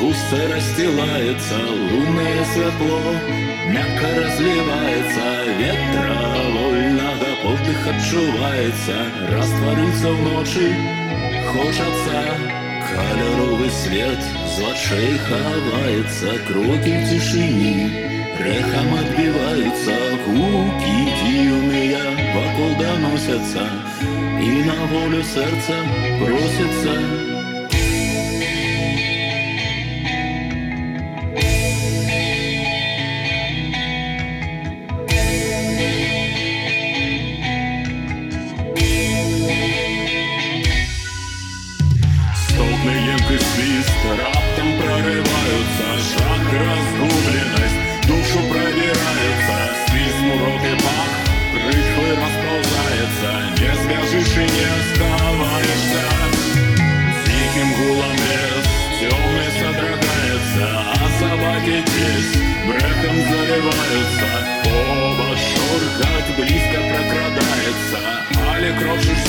Густо расстилается лунное светло, мягко разливается, ветра вольного подых отчувається, раствориться в ночи хочется. Кольоровый свет з очей ховается, кроки в тишині рехом отбиваются, гуки дивные вокруг доносятся, и на волю сердца просится. Емкий свист раптом прорываются, шаг разгубленность, душу пробирается, свист мурок и пах, рыхлый расползается, не свяжешь и не оставаешься. Диким гулом лес темный содрогается, а собаки здесь брехом заливаются. Оба шоркать близко прокрадается, али кровь